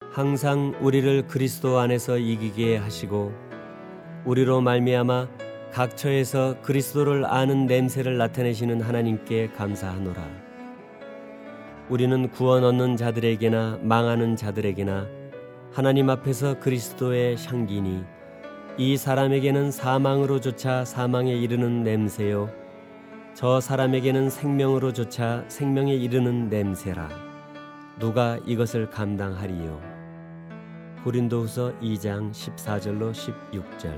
항상 우리를 그리스도 안에서 이기게 하시고 우리로 말미암아 각 처에서 그리스도를 아는 냄새를 나타내시는 하나님께 감사하노라. 우리는 구원 얻는 자들에게나 망하는 자들에게나 하나님 앞에서 그리스도의 향기니 이 사람에게는 사망으로조차 사망에 이르는 냄새요 저 사람에게는 생명으로조차 생명에 이르는 냄새라. 누가 이것을 감당하리요? 고린도후서 2장 14절로 16절.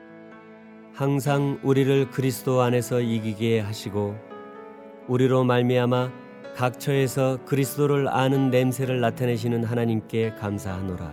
항상 우리를 그리스도 안에서 이기게 하시고 우리로 말미암아 각 처에서 그리스도를 아는 냄새를 나타내시는 하나님께 감사하노라.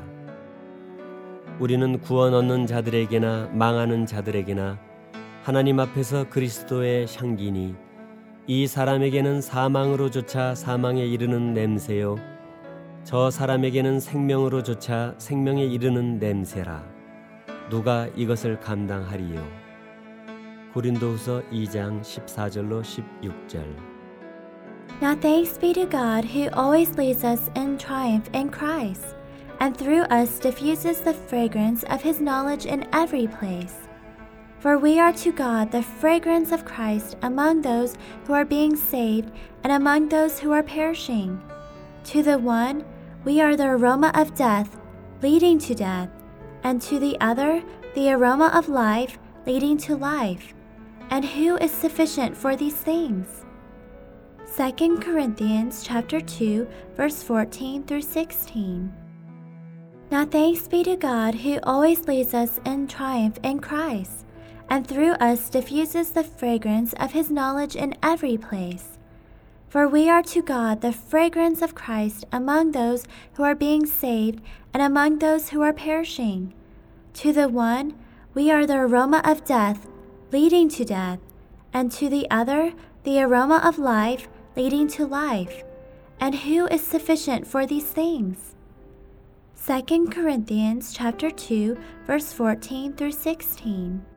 우리는 구원 얻는 자들에게나 망하는 자들에게나 하나님 앞에서 그리스도의 향기니 이 사람에게는 사망으로조차 사망에 이르는 냄새요 저 사람에게는 생명으로조차 생명에 이르는 냄새라. 누가 이것을 감당하리요? 고린도후서 2장 14절로 16절. Now thanks be to God who always leads us in triumph in Christ, and through us diffuses the fragrance of his knowledge in every place. For we are to God the fragrance of Christ among those who are being saved and among those who are perishing. To the one, we are the aroma of death, leading to death, and to the other, the aroma of life, leading to life. And who is sufficient for these things? 2 Corinthians chapter 2, verse 14 through 16. Now thanks be to God who always leads us in triumph in Christ, and through us diffuses the fragrance of his knowledge in every place. For we are to God the fragrance of Christ among those who are being saved and among those who are perishing. To the one, we are the aroma of death, leading to death, and to the other, the aroma of life, leading to life. And who is sufficient for these things? 2 Corinthians chapter 2, verse 14 through 16.